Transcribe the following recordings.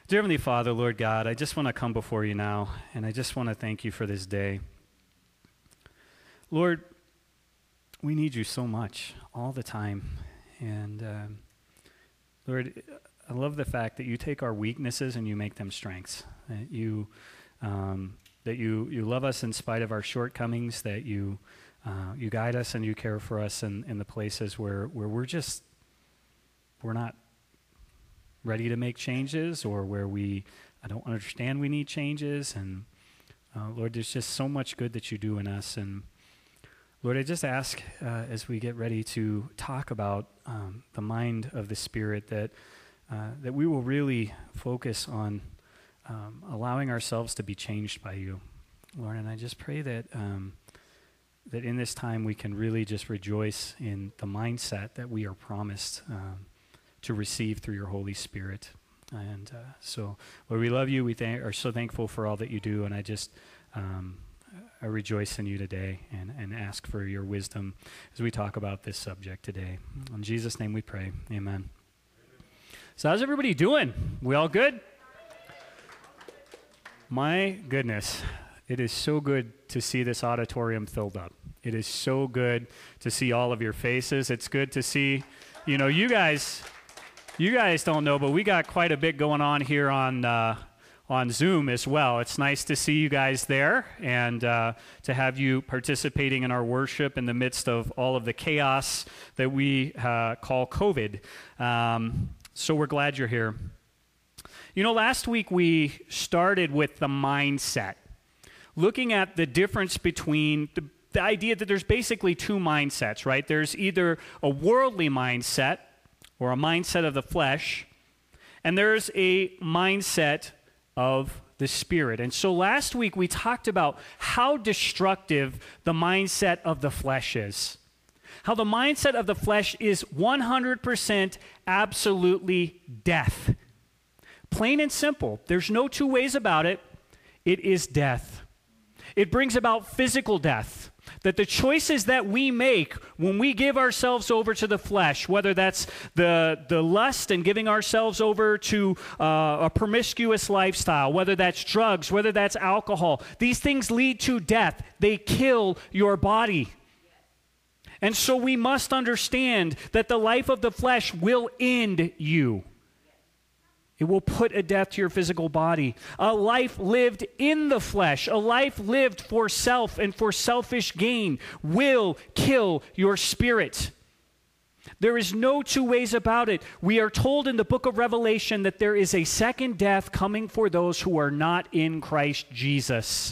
Dear Heavenly Father, Lord God, I just want to come before you now, and I just want to thank you for this day. Lord, we need you so much all the time. And Lord, I love the fact that you take our weaknesses and you make them strengths. That you love us in spite of our shortcomings, that you guide us and you care for us in the places where we're not ready to make changes, or where I don't understand we need changes. And Lord, there's just so much good that you do in us. And Lord, I just ask as we get ready to talk about the mind of the Spirit, that we will really focus on allowing ourselves to be changed by you, Lord. And I just pray that that in this time we can really just rejoice in the mindset that we are promised to receive through your Holy Spirit. And so, Lord, we love you. We are so thankful for all that you do. And I just I rejoice in you today and ask for your wisdom as we talk about this subject today. In Jesus' name we pray. Amen. So how's everybody doing? We all good? My goodness, it is so good to see this auditorium filled up. It is so good to see all of your faces. It's good to see, you guys don't know, but we got quite a bit going on here on Zoom as well. It's nice to see you guys there and to have you participating in our worship in the midst of all of the chaos that we call COVID. So we're glad you're here. Last week we started with the mindset, looking at the difference between the idea that there's basically two mindsets, right? There's either a worldly mindset or a mindset of the flesh, and there's a mindset of the Spirit. And so last week we talked about how destructive the mindset of the flesh is. How the mindset of the flesh is 100% absolutely death. Plain and simple. There's no two ways about it. It is death. It brings about physical death. That the choices that we make when we give ourselves over to the flesh, whether that's the lust and giving ourselves over to a promiscuous lifestyle, whether that's drugs, whether that's alcohol, these things lead to death. They kill your body. And so we must understand that the life of the flesh will end you. It will put a death to your physical body. A life lived in the flesh, a life lived for self and for selfish gain, will kill your spirit. There is no two ways about it. We are told in the book of Revelation that there is a second death coming for those who are not in Christ Jesus.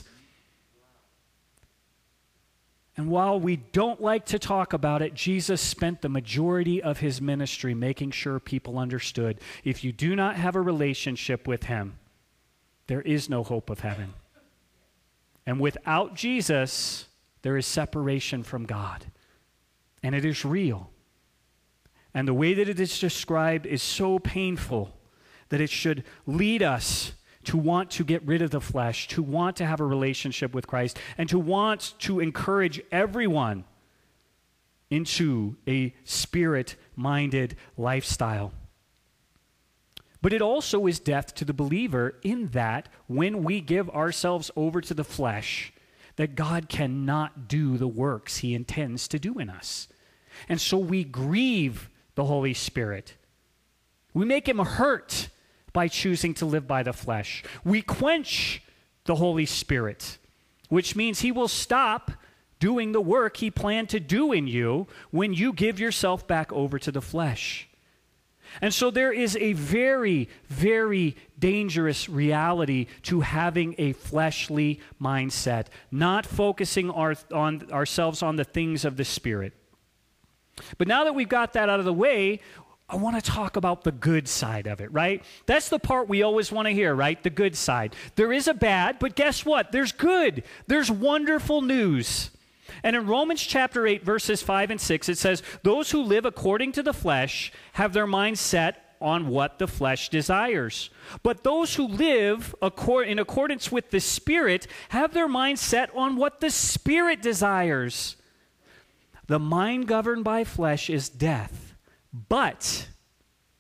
And while we don't like to talk about it, Jesus spent the majority of his ministry making sure people understood, if you do not have a relationship with him, there is no hope of heaven. And without Jesus, there is separation from God. And it is real. And the way that it is described is so painful that it should lead us to want to get rid of the flesh, to want to have a relationship with Christ, and to want to encourage everyone into a spirit-minded lifestyle. But it also is death to the believer in that when we give ourselves over to the flesh, that God cannot do the works he intends to do in us. And so we grieve the Holy Spirit. We make him hurt by choosing to live by the flesh. We quench the Holy Spirit, which means he will stop doing the work he planned to do in you when you give yourself back over to the flesh. And so there is a very, very dangerous reality to having a fleshly mindset, not focusing on ourselves on the things of the Spirit. But now that we've got that out of the way, I want to talk about the good side of it, right? That's the part we always want to hear, right? The good side. There is a bad, but guess what? There's good. There's wonderful news. And in Romans chapter 8, verses 5 and 6, it says, those who live according to the flesh have their mind set on what the flesh desires. But those who live in accordance with the Spirit have their mind set on what the Spirit desires. The mind governed by flesh is death. But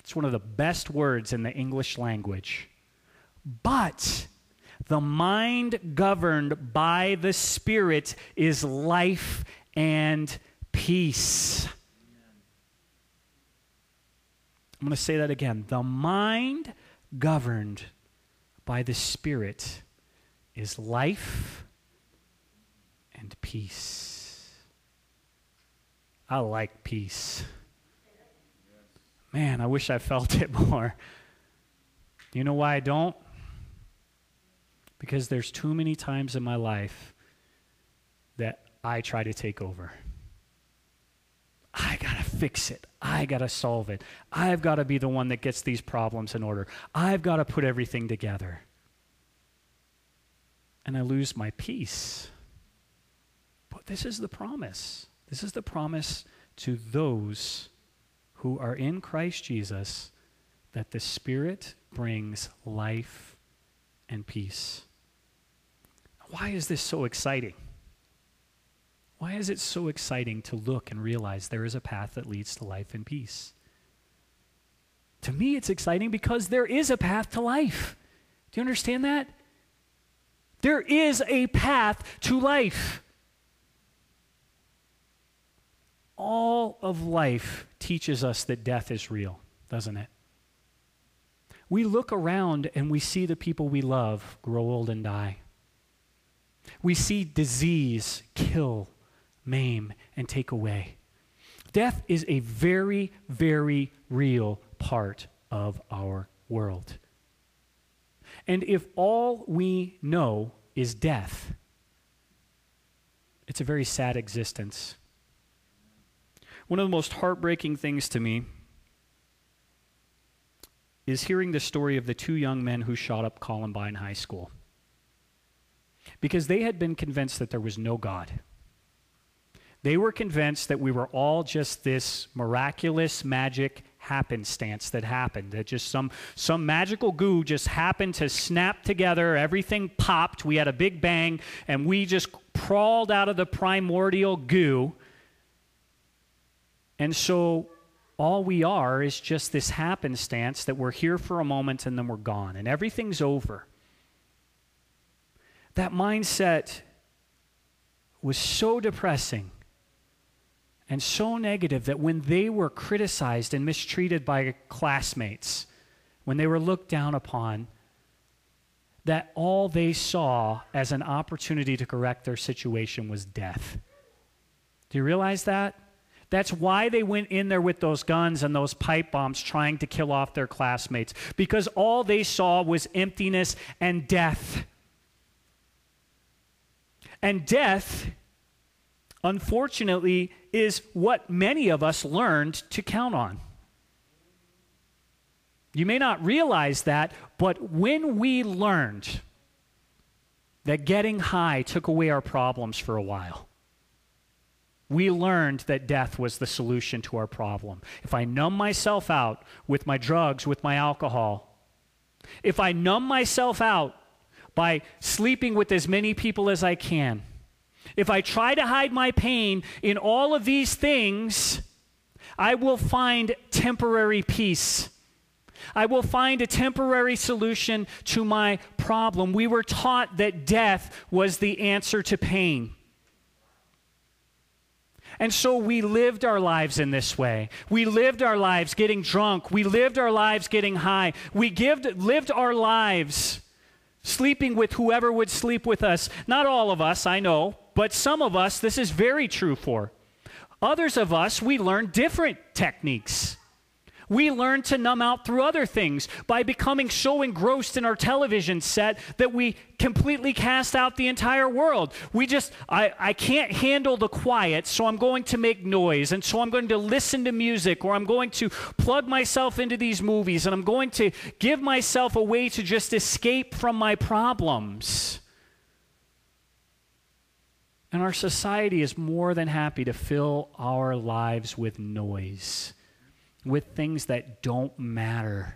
It's one of the best words in the English language. But the mind governed by the Spirit is life and peace. I'm going to say that again. The mind governed by the Spirit is life and peace. I like peace. Man, I wish I felt it more. You know why I don't? Because there's too many times in my life that I try to take over. I got to fix it. I got to solve it. I've got to be the one that gets these problems in order. I've got to put everything together. And I lose my peace. But this is the promise. This is the promise to those who are in Christ Jesus, that the Spirit brings life and peace. Why is this so exciting? Why is it so exciting to look and realize there is a path that leads to life and peace? To me, it's exciting because there is a path to life. Do you understand that? There is a path to life. All of life teaches us that death is real, doesn't it? We look around and we see the people we love grow old and die. We see disease kill, maim, and take away. Death is a very, very real part of our world. And if all we know is death, it's a very sad existence. One of the most heartbreaking things to me is hearing the story of the two young men who shot up Columbine High School. Because they had been convinced that there was no God. They were convinced that we were all just this miraculous magic happenstance that happened, that just some magical goo just happened to snap together, everything popped, we had a big bang, and we just crawled out of the primordial goo. And so all we are is just this happenstance that we're here for a moment and then we're gone, and everything's over. That mindset was so depressing and so negative that when they were criticized and mistreated by classmates, when they were looked down upon, that all they saw as an opportunity to correct their situation was death. Do you realize that? That's why they went in there with those guns and those pipe bombs trying to kill off their classmates, because all they saw was emptiness and death. And death, unfortunately, is what many of us learned to count on. You may not realize that, but when we learned that getting high took away our problems for a while, we learned that death was the solution to our problem. If I numb myself out with my drugs, with my alcohol, if I numb myself out by sleeping with as many people as I can, if I try to hide my pain in all of these things, I will find temporary peace. I will find a temporary solution to my problem. We were taught that death was the answer to pain. And so we lived our lives in this way. We lived our lives getting drunk. We lived our lives getting high. We lived our lives sleeping with whoever would sleep with us. Not all of us, I know, but some of us, this is very true for. Others of us, we learned different techniques. We learned to numb out through other things by becoming so engrossed in our television set that we completely cast out the entire world. I can't handle the quiet, so I'm going to make noise, and so I'm going to listen to music, or I'm going to plug myself into these movies, and I'm going to give myself a way to just escape from my problems. And our society is more than happy to fill our lives with noise, with things that don't matter.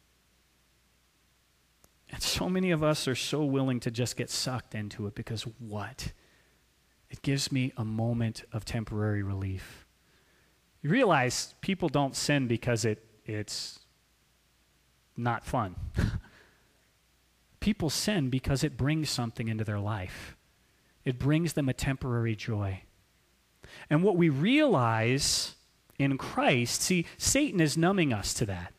And so many of us are so willing to just get sucked into it because what? It gives me a moment of temporary relief. You realize people don't sin because it's not fun. People sin because it brings something into their life. It brings them a temporary joy. And what we realize in Christ, see, Satan is numbing us to that.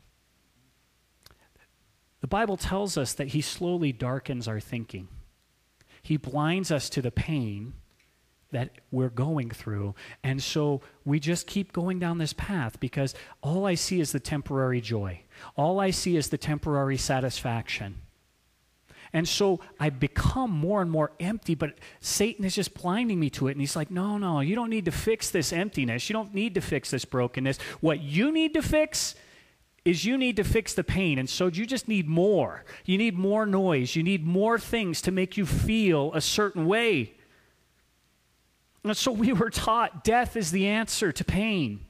The Bible tells us that he slowly darkens our thinking. He blinds us to the pain that we're going through. And so we just keep going down this path because all I see is the temporary joy. All I see is the temporary satisfaction. And so I become more and more empty, but Satan is just blinding me to it. And he's like, no, you don't need to fix this emptiness. You don't need to fix this brokenness. What you need to fix is you need to fix the pain. And so you just need more. You need more noise. You need more things to make you feel a certain way. And so we were taught death is the answer to pain.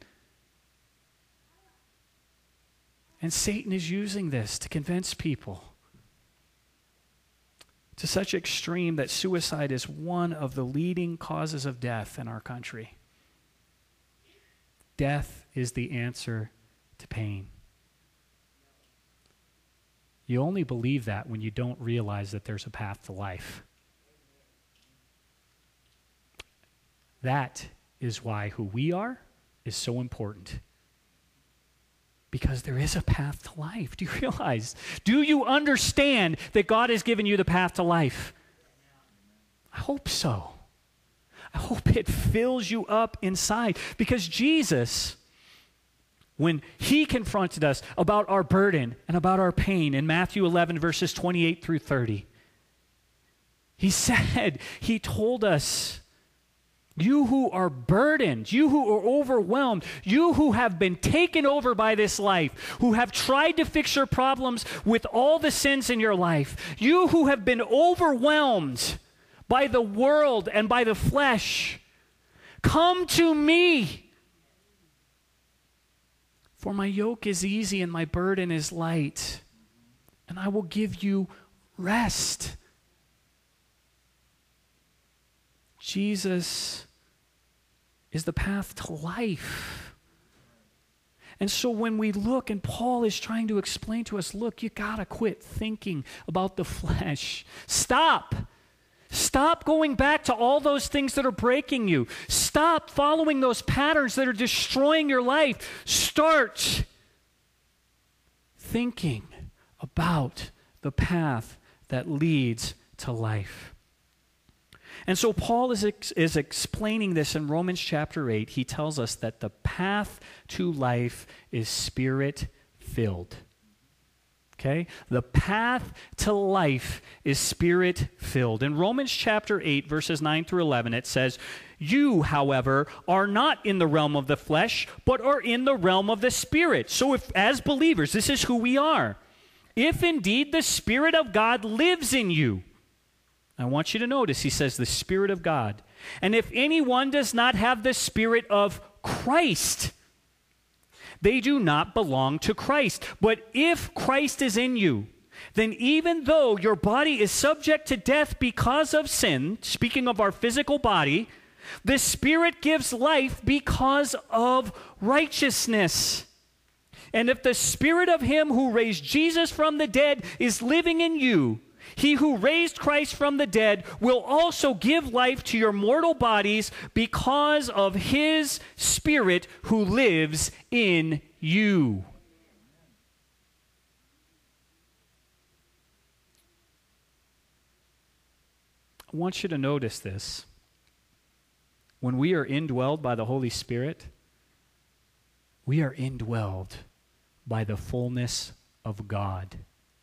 And Satan is using this to convince people to such extreme that suicide is one of the leading causes of death in our country. Death is the answer to pain. You only believe that when you don't realize that there's a path to life. That is why who we are is so important. Because there is a path to life. Do you realize? Do you understand that God has given you the path to life? I hope so. I hope it fills you up inside. Because Jesus, when he confronted us about our burden and about our pain in Matthew 11, verses 28 through 30, he told us, you who are burdened, you who are overwhelmed, you who have been taken over by this life, who have tried to fix your problems with all the sins in your life, you who have been overwhelmed by the world and by the flesh, come to me. For my yoke is easy and my burden is light, and I will give you rest. Jesus is the path to life. And so when we look, and Paul is trying to explain to us, look, you got to quit thinking about the flesh. Stop. Stop going back to all those things that are breaking you. Stop following those patterns that are destroying your life. Start thinking about the path that leads to life. And so Paul is explaining this in Romans chapter 8. He tells us that the path to life is Spirit-filled. Okay? The path to life is Spirit-filled. In Romans chapter 8, verses 9 through 11, it says, you, however, are not in the realm of the flesh, but are in the realm of the Spirit. So if, as believers, this is who we are. If indeed the Spirit of God lives in you, I want you to notice, he says, the Spirit of God. And if anyone does not have the Spirit of Christ, they do not belong to Christ. But if Christ is in you, then even though your body is subject to death because of sin, speaking of our physical body, the Spirit gives life because of righteousness. And if the Spirit of him who raised Jesus from the dead is living in you, he who raised Christ from the dead will also give life to your mortal bodies because of his Spirit who lives in you. I want you to notice this. When we are indwelled by the Holy Spirit, we are indwelled by the fullness of God.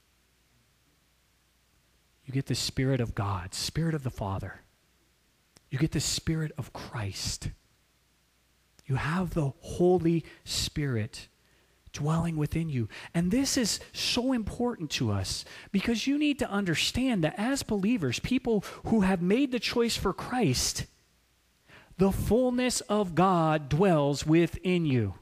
You get the Spirit of God, Spirit of the Father. You get the Spirit of Christ. You have the Holy Spirit dwelling within you. And this is so important to us because you need to understand that as believers, people who have made the choice for Christ, the fullness of God dwells within you.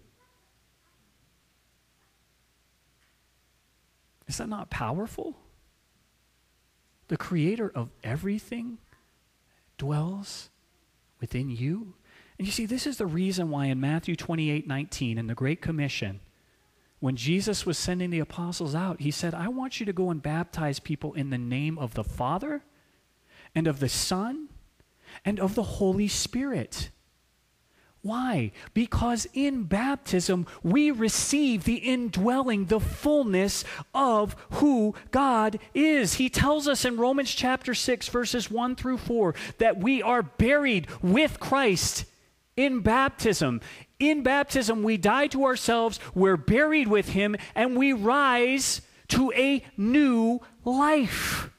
Is that not powerful? The Creator of everything dwells within you. And you see, this is the reason why in Matthew 28:19 in the Great Commission, When Jesus was sending the apostles out, he said, I want you to go and baptize people in the name of the Father and of the Son and of the Holy Spirit. Why? Because in baptism, we receive the indwelling, the fullness of who God is. He tells us in Romans chapter 6, verses 1 through 4, that we are buried with Christ in baptism. In baptism, we die to ourselves, we're buried with him, and we rise to a new life.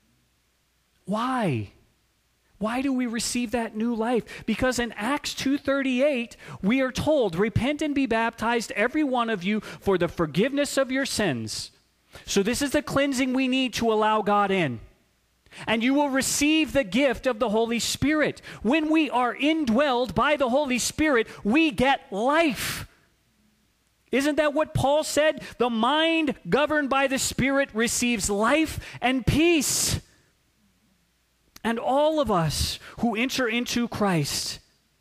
Why? Why do we receive that new life? Because in Acts 2:38, we are told, repent and be baptized, every one of you, for the forgiveness of your sins. So this is the cleansing we need to allow God in. And you will receive the gift of the Holy Spirit. When we are indwelled by the Holy Spirit, we get life. Isn't that what Paul said? The mind governed by the Spirit receives life and peace. And all of us who enter into Christ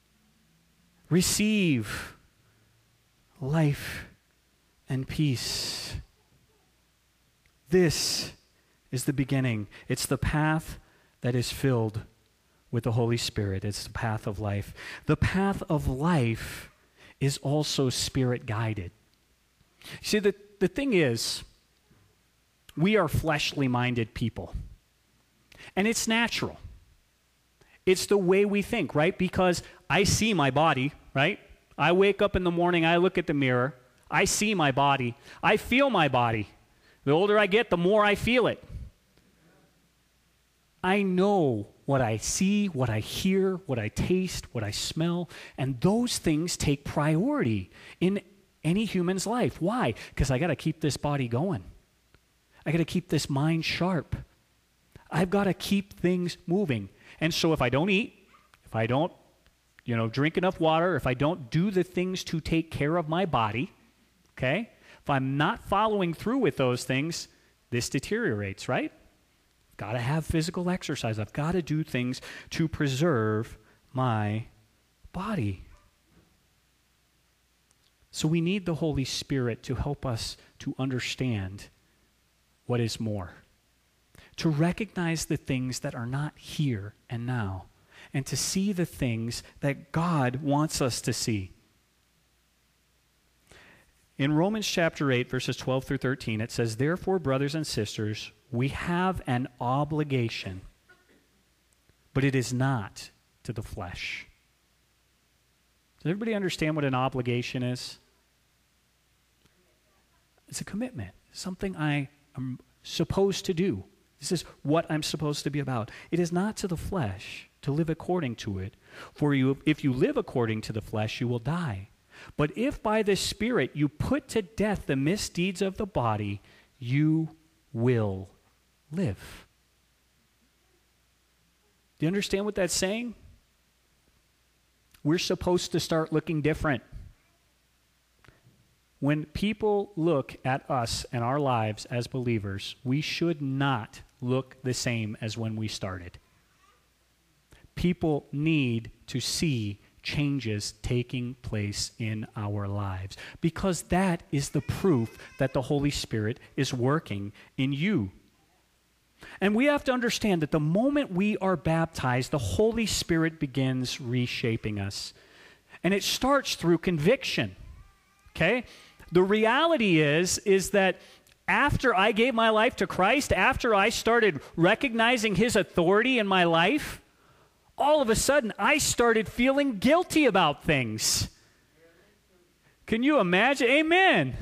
receive life and peace. This is the beginning. It's the path that is filled with the Holy Spirit. It's the path of life. The path of life is also Spirit-guided. See, the thing is, we are fleshly-minded people. And it's natural. It's the way we think, right? Because I see my body, right? I wake up in the morning, I look at the mirror, I see my body, I feel my body. The older I get, the more I feel it. I know what I see, what I hear, what I taste, what I smell, and those things take priority in any human's life. Why? Because I got to keep this body going. I got to keep this mind sharp. I've got to keep things moving. And so if I don't eat, if I don't, drink enough water, if I don't do the things to take care of my body, okay? If I'm not following through with those things, this deteriorates, right? Got to have physical exercise. I've got to do things to preserve my body. So we need the Holy Spirit to help us to understand what is more. To recognize the things that are not here and now, and to see the things that God wants us to see. In Romans chapter 8, verses 12 through 13, it says, therefore, brothers and sisters, we have an obligation, but it is not to the flesh. Does everybody understand what an obligation is? It's a commitment, something I am supposed to do. This is what I'm supposed to be about. It is not to the flesh to live according to it. For you, if you live according to the flesh, you will die. But if by the Spirit you put to death the misdeeds of the body, you will live. Do you understand what that's saying? We're supposed to start looking different. When people look at us and our lives as believers, we should not look the same as when we started. People need to see changes taking place in our lives because that is the proof that the Holy Spirit is working in you. And we have to understand that the moment we are baptized, the Holy Spirit begins reshaping us. And it starts through conviction. Okay? The reality is that after I gave my life to Christ, after I started recognizing his authority in my life, all of a sudden I started feeling guilty about things. Can you imagine? Amen.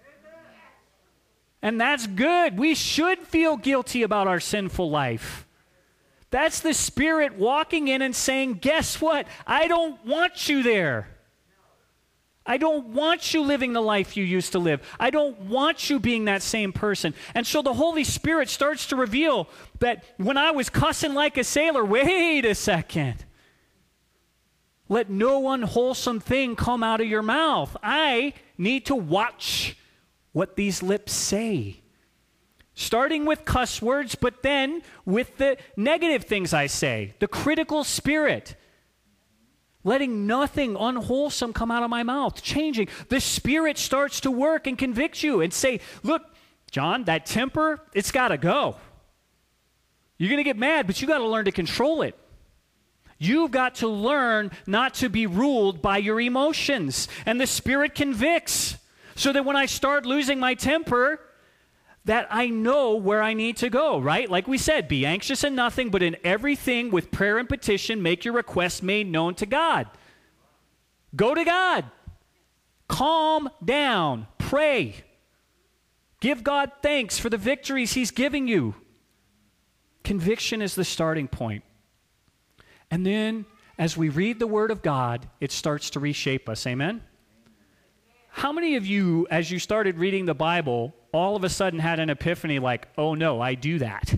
And that's good. We should feel guilty about our sinful life. That's the Spirit walking in and saying, guess what? I don't want you there. I don't want you living the life you used to live. I don't want you being that same person. And so the Holy Spirit starts to reveal that when I was cussing like a sailor, wait a second. Let no unwholesome thing come out of your mouth. I need to watch what these lips say. Starting with cuss words, but then with the negative things I say, the critical spirit. letting nothing unwholesome come out of my mouth, changing. The Spirit starts to work and convict you and say, look, John, that temper, it's got to go. You're going to get mad, but you got to learn to control it. You've got to learn not to be ruled by your emotions. And the Spirit convicts so that when I start losing my temper, that I know where I need to go, right? Like we said, be anxious in nothing, but in everything with prayer and petition, make your requests made known to God. Go to God. Calm down. Pray. Give God thanks for the victories He's giving you. Conviction is the starting point. And then, as we read the Word of God, it starts to reshape us. Amen? How many of you, as you started reading the Bible, all of a sudden had an epiphany like, oh no, I do that?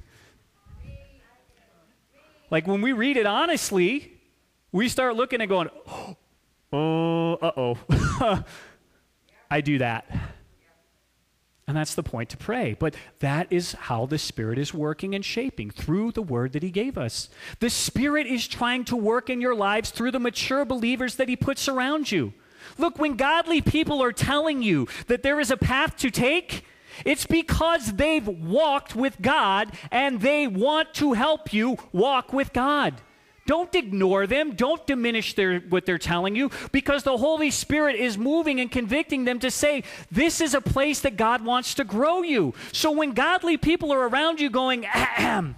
Like when we read it honestly, we start looking and going, oh, uh-oh, I do that. And that's the point to pray. But that is how the Spirit is working and shaping, through the Word that He gave us. The Spirit is trying to work in your lives through the mature believers that He puts around you. Look, when godly people are telling you that there is a path to take, it's because they've walked with God and they want to help you walk with God. Don't ignore them. Don't diminish what they're telling you, because the Holy Spirit is moving and convicting them to say, this is a place that God wants to grow you. So when godly people are around you going, ahem,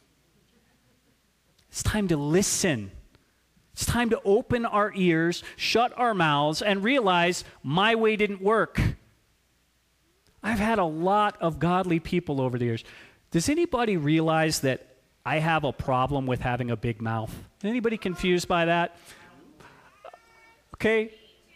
it's time to listen. It's time to open our ears, shut our mouths, and realize my way didn't work. I've had a lot of godly people over the years. Does anybody realize that I have a problem with having a big mouth? Anybody confused by that? Okay.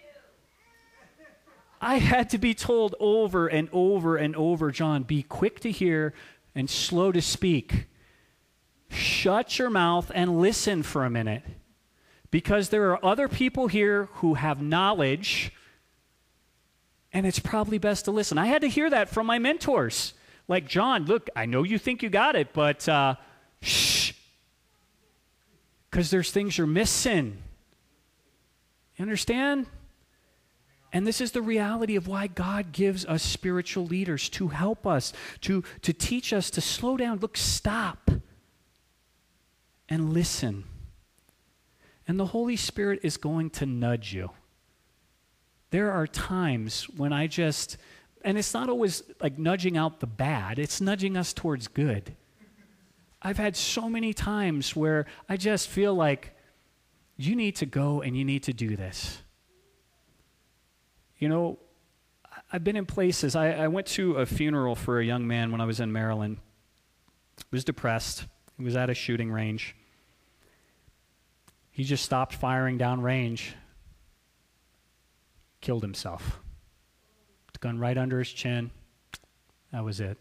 I had to be told over and over and over, John, be quick to hear and slow to speak. Shut your mouth and listen for a minute. Because there are other people here who have knowledge, and it's probably best to listen. I had to hear that from my mentors. Like, John, look, I know you think you got it, but shh. Because there's things you're missing. You understand? And this is the reality of why God gives us spiritual leaders, to help us, to teach us to slow down. Look, stop and listen. And the Holy Spirit is going to nudge you. There are times when and it's not always like nudging out the bad, it's nudging us towards good. I've had so many times where I just feel like you need to go and you need to do this. You know, I've been in places. I went to a funeral for a young man when I was in Maryland. He was depressed. He was at a shooting range. He just stopped firing down range, killed himself. The gun right under his chin. That was it.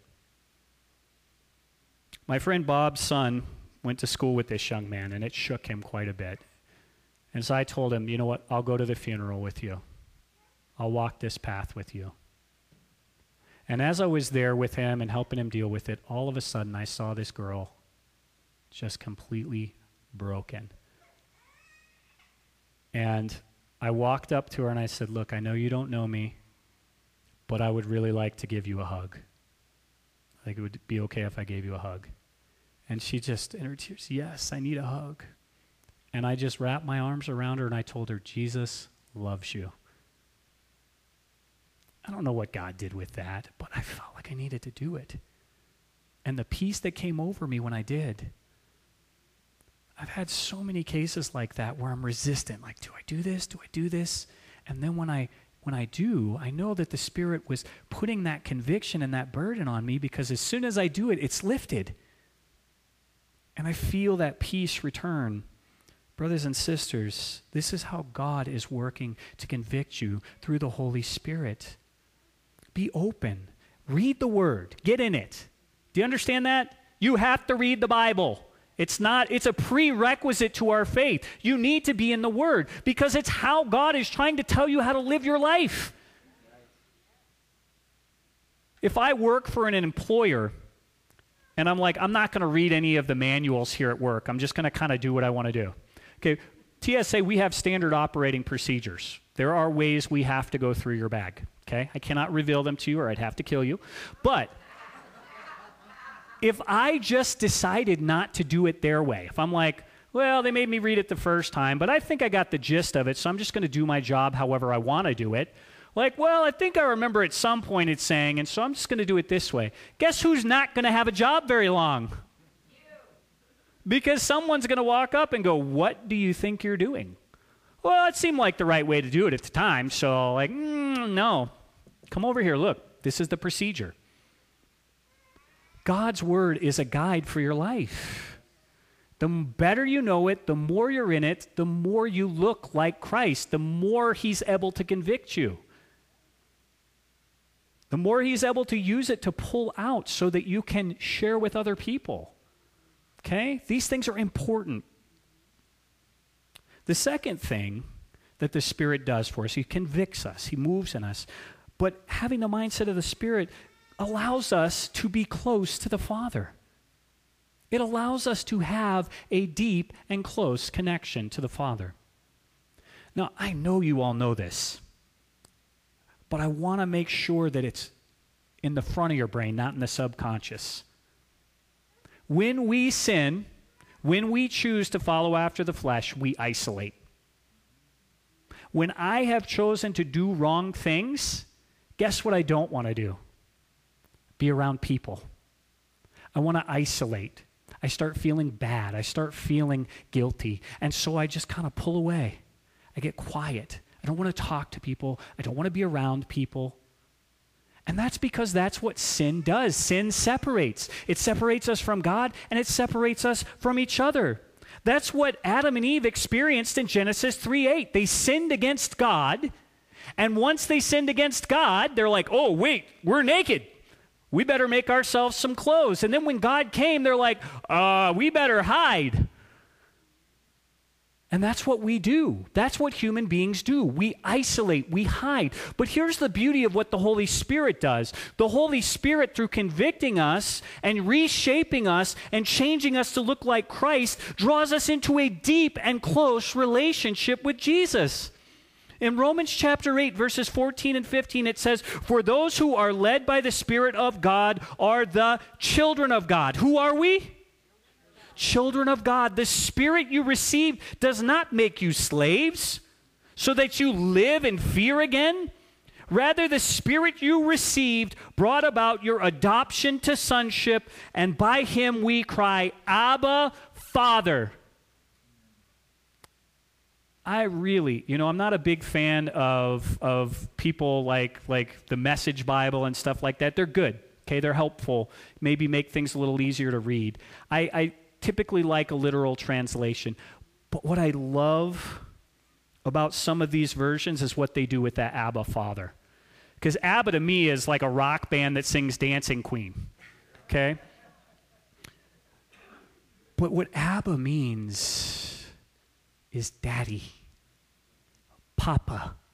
My friend Bob's son went to school with this young man, and it shook him quite a bit. And so I told him, you know what, I'll go to the funeral with you. I'll walk this path with you. And as I was there with him and helping him deal with it, all of a sudden I saw this girl just completely broken. And I walked up to her and I said, look, I know you don't know me, but I would really like to give you a hug. I think it would be okay if I gave you a hug. And she just, in her tears, yes, I need a hug. And I just wrapped my arms around her and I told her, Jesus loves you. I don't know what God did with that, but I felt like I needed to do it. And the peace that came over me when I did. I've had so many cases like that where I'm resistant. Like, do I do this? Do I do this? And then when I do, I know that the Spirit was putting that conviction and that burden on me, because as soon as I do it, it's lifted. And I feel that peace return. Brothers and sisters, this is how God is working to convict you through the Holy Spirit. Be open. Read the Word. Get in it. Do you understand that? You have to read the Bible. It's a prerequisite to our faith. You need to be in the Word, because it's how God is trying to tell you how to live your life. If I work for an employer and I'm like, I'm not going to read any of the manuals here at work, I'm just going to kind of do what I want to do. Okay, TSA, we have standard operating procedures. There are ways we have to go through your bag, okay? I cannot reveal them to you or I'd have to kill you. But if I just decided not to do it their way, if I'm like, well, they made me read it the first time, but I think I got the gist of it, so I'm just going to do my job however I want to do it. Like, well, I think I remember at some point it's saying, and so I'm just going to do it this way. Guess who's not going to have a job very long? You. Because someone's going to walk up and go, what do you think you're doing? Well, it seemed like the right way to do it at the time, so like, no. Come over here, look, this is the procedure. God's word is a guide for your life. The better you know it, the more you're in it, the more you look like Christ, the more he's able to convict you. The more he's able to use it to pull out so that you can share with other people. Okay? These things are important. The second thing that the Spirit does for us, he convicts us, he moves in us. But having the mindset of the Spirit allows us to be close to the Father. It allows us to have a deep and close connection to the Father. Now, I know you all know this, but I want to make sure that it's in the front of your brain, not in the subconscious. When we sin, when we choose to follow after the flesh, we isolate. When I have chosen to do wrong things, guess what I don't want to do? Be around people. I want to isolate. I start feeling bad. I start feeling guilty. And so I just kind of pull away. I get quiet. I don't want to talk to people. I don't want to be around people. And that's because that's what sin does. Sin separates. It separates us from God, and it separates us from each other. That's what Adam and Eve experienced in Genesis 3:8. They sinned against God, and once they sinned against God, they're like, oh, wait, we're naked. We better make ourselves some clothes. And then when God came, they're like, we better hide. And that's what we do. That's what human beings do. We isolate, we hide. But here's the beauty of what the Holy Spirit does. The Holy Spirit, through convicting us and reshaping us and changing us to look like Christ, draws us into a deep and close relationship with Jesus. In Romans chapter 8, verses 14 and 15, it says, for those who are led by the Spirit of God are the children of God. Who are we? Children of God. The Spirit you receive does not make you slaves so that you live in fear again. Rather, the Spirit you received brought about your adoption to sonship, and by him we cry, Abba, Father. I really, I'm not a big fan of people like the Message Bible and stuff like that. They're good, okay? They're helpful, maybe make things a little easier to read. I typically like a literal translation. But what I love about some of these versions is what they do with that Abba, Father. Because Abba to me is like a rock band that sings Dancing Queen, okay? But what Abba means is daddy, papa.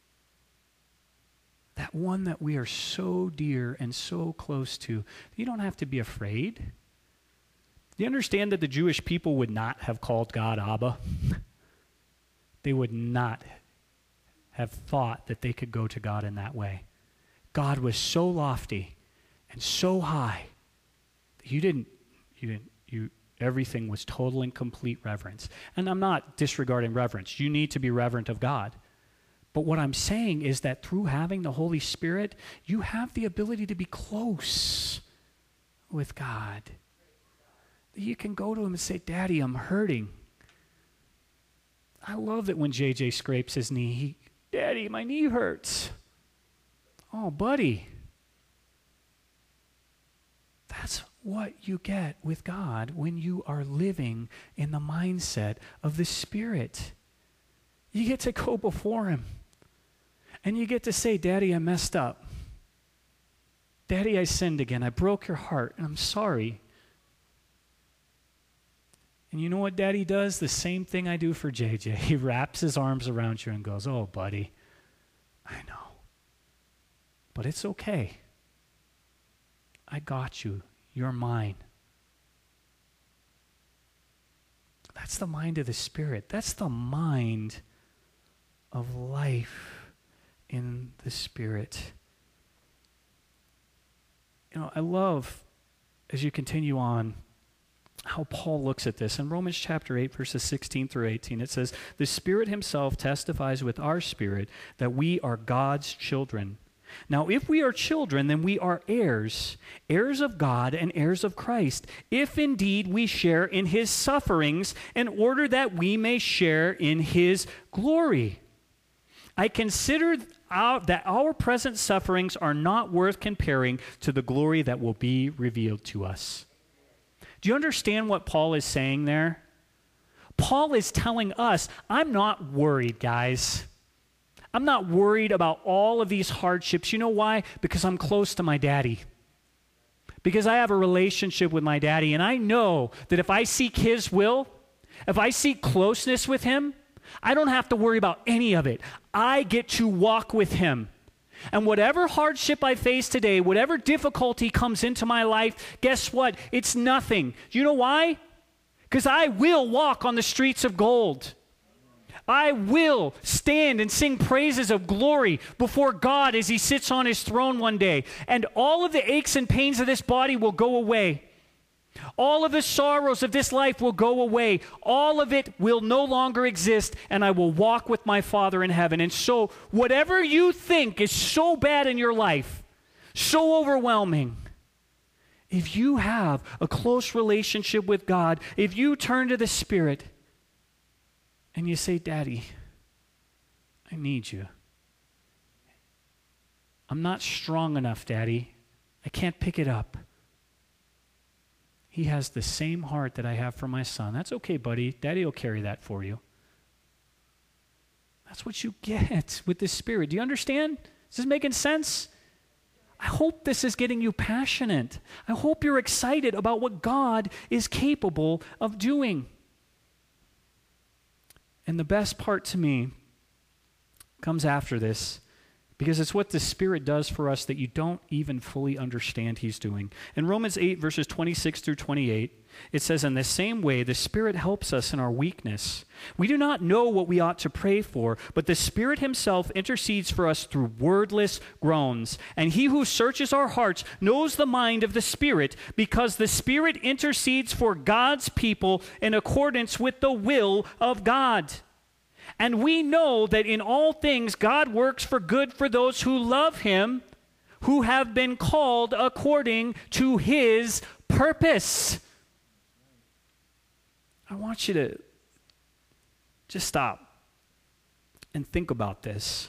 That one that we are so dear and so close to. You don't have to be afraid. Do you understand that the Jewish people would not have called God Abba? They would not have thought that they could go to God in that way. God was so lofty and so high that everything was total and complete reverence. And I'm not disregarding reverence. You need to be reverent of God. But what I'm saying is that through having the Holy Spirit, you have the ability to be close with God. You can go to him and say, Daddy, I'm hurting. I love it when JJ scrapes his knee. Daddy, my knee hurts. Oh, buddy. That's what you get with God when you are living in the mindset of the Spirit. You get to go before him. And you get to say, Daddy, I messed up. Daddy, I sinned again. I broke your heart, and I'm sorry. And you know what Daddy does? The same thing I do for JJ. He wraps his arms around you and goes, oh, buddy, I know. But it's okay. I got you. You're mine. That's the mind of the Spirit. That's the mind of life in the Spirit. I love, as you continue on, how Paul looks at this. In Romans chapter 8, verses 16 through 18, it says, "The Spirit himself testifies with our spirit that we are God's children. Now, if we are children, then we are heirs, heirs of God and heirs of Christ, if indeed we share in his sufferings, in order that we may share in his glory. I consider that our present sufferings are not worth comparing to the glory that will be revealed to us." Do you understand what Paul is saying there? Paul is telling us, I'm not worried, guys. I'm not worried about all of these hardships. You know why? Because I'm close to my daddy. Because I have a relationship with my daddy, and I know that if I seek his will, if I seek closeness with him, I don't have to worry about any of it. I get to walk with him. And whatever hardship I face today, whatever difficulty comes into my life, guess what? It's nothing. You know why? Because I will walk on the streets of gold. I will stand and sing praises of glory before God as he sits on his throne one day. And all of the aches and pains of this body will go away. All of the sorrows of this life will go away. All of it will no longer exist, and I will walk with my Father in heaven. And so whatever you think is so bad in your life, so overwhelming, if you have a close relationship with God, if you turn to the Spirit and you say, "Daddy, I need you. I'm not strong enough, Daddy. I can't pick it up." He has the same heart that I have for my son. That's okay, buddy. Daddy will carry that for you. That's what you get with the Spirit. Do you understand? Is this making sense? I hope this is getting you passionate. I hope you're excited about what God is capable of doing. And the best part to me comes after this, because it's what the Spirit does for us that you don't even fully understand he's doing. In Romans 8, verses 26 through 28, it says, "In the same way, the Spirit helps us in our weakness. We do not know what we ought to pray for, but the Spirit himself intercedes for us through wordless groans. And he who searches our hearts knows the mind of the Spirit, because the Spirit intercedes for God's people in accordance with the will of God. And we know that in all things God works for good for those who love him, who have been called according to his purpose." I want you to just stop and think about this.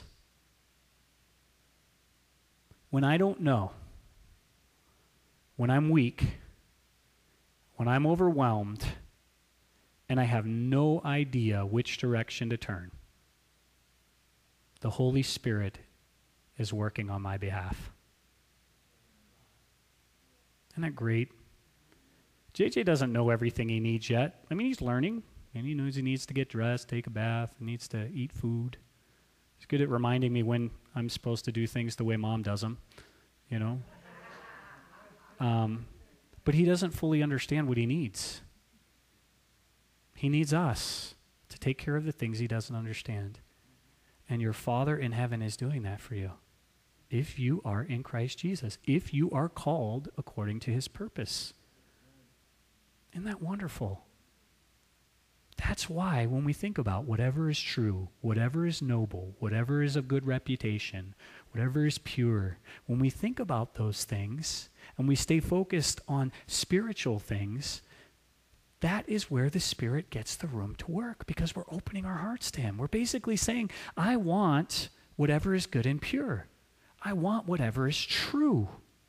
When I don't know, when I'm weak, when I'm overwhelmed, and I have no idea which direction to turn, the Holy Spirit is working on my behalf. Isn't that great? JJ doesn't know everything he needs yet. I mean, he's learning, and he knows he needs to get dressed, take a bath, he needs to eat food. He's good at reminding me when I'm supposed to do things the way Mom does them, you know. But he doesn't fully understand what he needs. He needs us to take care of the things he doesn't understand. And your Father in heaven is doing that for you. If you are in Christ Jesus, if you are called according to his purpose. Isn't that wonderful? That's why when we think about whatever is true, whatever is noble, whatever is of good reputation, whatever is pure, when we think about those things and we stay focused on spiritual things, that is where the Spirit gets the room to work, because we're opening our hearts to him. We're basically saying, I want whatever is good and pure. I want whatever is true.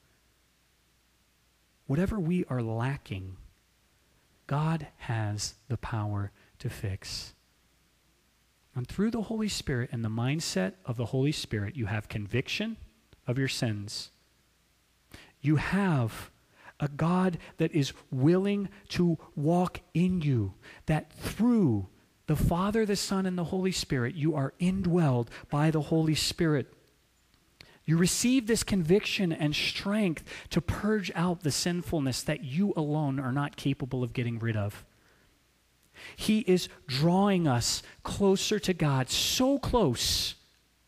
Whatever we are lacking, God has the power to fix. And through the Holy Spirit and the mindset of the Holy Spirit, you have conviction of your sins. You have a God that is willing to walk in you, that through the Father, the Son, and the Holy Spirit, you are indwelled by the Holy Spirit. You receive this conviction and strength to purge out the sinfulness that you alone are not capable of getting rid of. He is drawing us closer to God, so close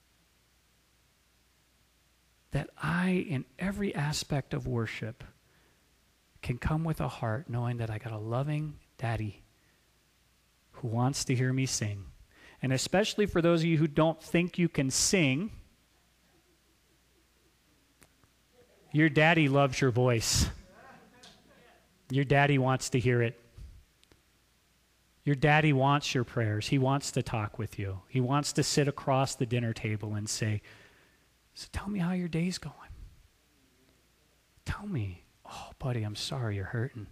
that I, in every aspect of worship, can come with a heart knowing that I got a loving daddy who wants to hear me sing. And especially for those of you who don't think you can sing, your daddy loves your voice. Your daddy wants to hear it. Your daddy wants your prayers. He wants to talk with you. He wants to sit across the dinner table and say, so tell me how your day's going. Tell me. Oh, buddy, I'm sorry you're hurting.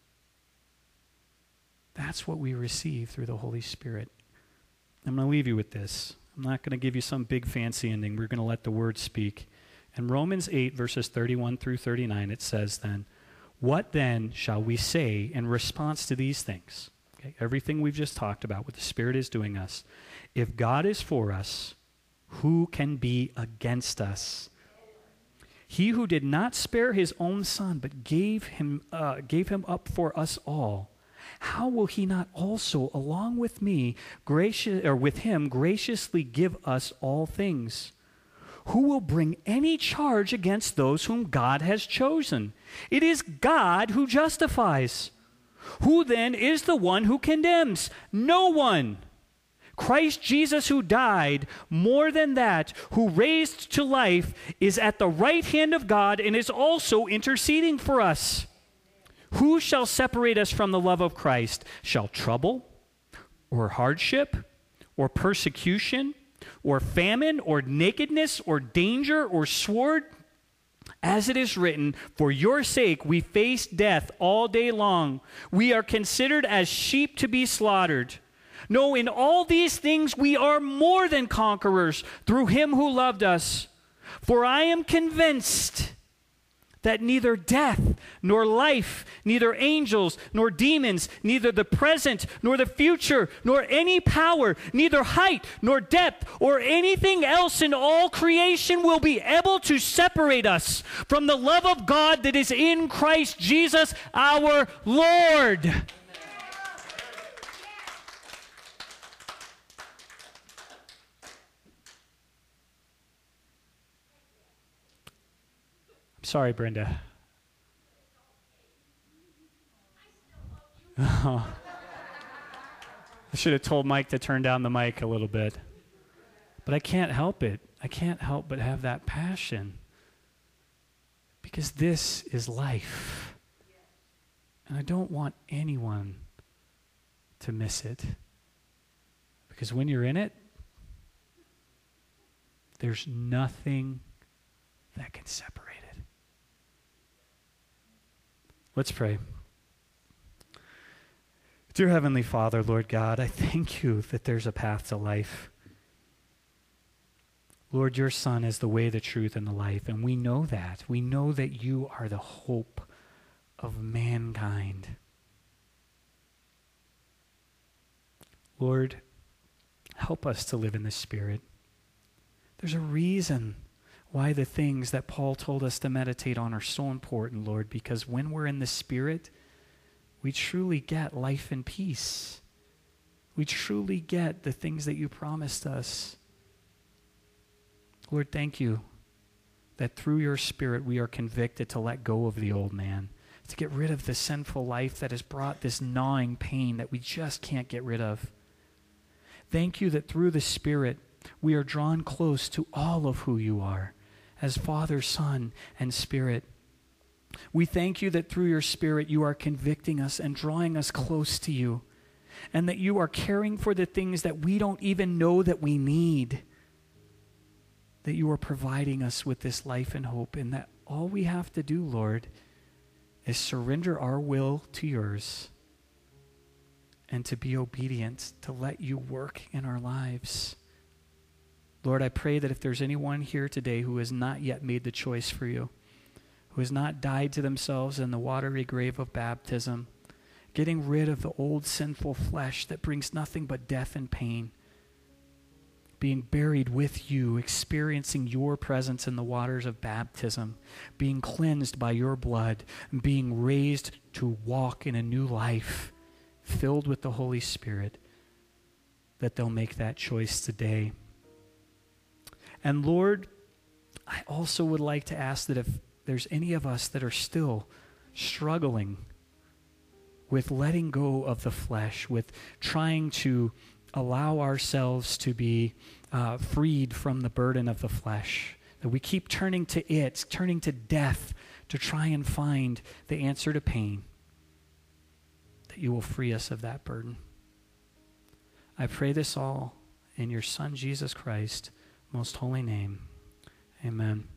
That's what we receive through the Holy Spirit. I'm going to leave you with this. I'm not going to give you some big fancy ending. We're going to let the Word speak. In Romans 8, verses 31 through 39, it says then, what then shall we say in response to these things? Okay, everything we've just talked about, what the Spirit is doing us. If God is for us, who can be against us? He who did not spare his own son, but gave him up for us all, how will he not also, along with me, with him, graciously give us all things? Who will bring any charge against those whom God has chosen? It is God who justifies. Who then is the one who condemns? No one. Christ Jesus, who died, more than that, who raised to life, is at the right hand of God and is also interceding for us. Who shall separate us from the love of Christ? Shall trouble, or hardship, or persecution, or famine, or nakedness, or danger, or sword? As it is written, for your sake we face death all day long. We are considered as sheep to be slaughtered. No, in all these things we are more than conquerors through him who loved us. For I am convinced that neither death, nor life, neither angels, nor demons, neither the present, nor the future, nor any power, neither height, nor depth, or anything else in all creation will be able to separate us from the love of God that is in Christ Jesus our Lord. Sorry, Brenda. Oh. I should have told Mike to turn down the mic a little bit. But I can't help it. I can't help but have that passion. Because this is life. And I don't want anyone to miss it. Because when you're in it, there's nothing that can separate it. Let's pray. Dear Heavenly Father, Lord God, I thank you that there's a path to life. Lord, your Son is the way, the truth, and the life, and we know that. We know that you are the hope of mankind. Lord, help us to live in the Spirit. There's a reason why the things that Paul told us to meditate on are so important, Lord, because when we're in the Spirit, we truly get life and peace. We truly get the things that you promised us. Lord, thank you that through your Spirit we are convicted to let go of the old man, to get rid of the sinful life that has brought this gnawing pain that we just can't get rid of. Thank you that through the Spirit we are drawn close to all of who you are, as Father, Son, and Spirit. We thank you that through your Spirit you are convicting us and drawing us close to you, and that you are caring for the things that we don't even know that we need, that you are providing us with this life and hope, and that all we have to do, Lord, is surrender our will to yours and to be obedient, to let you work in our lives. Lord, I pray that if there's anyone here today who has not yet made the choice for you, who has not died to themselves in the watery grave of baptism, getting rid of the old sinful flesh that brings nothing but death and pain, being buried with you, experiencing your presence in the waters of baptism, being cleansed by your blood, and being raised to walk in a new life, filled with the Holy Spirit, that they'll make that choice today. And Lord, I also would like to ask that if there's any of us that are still struggling with letting go of the flesh, with trying to allow ourselves to be freed from the burden of the flesh, that we keep turning to it, turning to death to try and find the answer to pain, that you will free us of that burden. I pray this all in your Son, Jesus Christ, most holy name. Amen.